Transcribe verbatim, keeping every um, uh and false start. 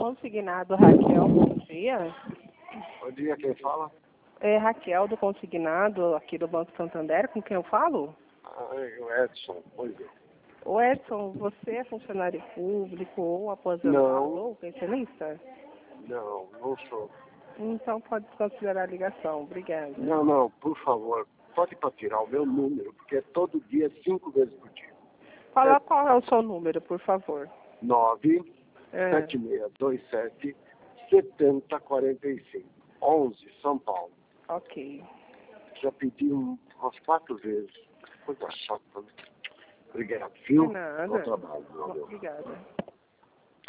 Consignado Raquel, bom dia. Bom dia, quem fala? É Raquel do Consignado, aqui do Banco Santander, com quem eu falo? Ah, é o Edson, pois é. Ô Edson, você é funcionário público ou aposentado Não. ou pensionista? Não, não sou. Então pode considerar a ligação, obrigada. Não, não, por favor, pode para tirar o meu número, porque é todo dia, cinco vezes por dia. Fala É qual é o seu número, por favor. nove É. sete seis dois sete sete zero quatro cinco. onze, São Paulo. Ok. Já pedi um, umas quatro vezes. Coisa chata, né? Obrigado, De viu? nada. Bom trabalho, meu amigo. Obrigada.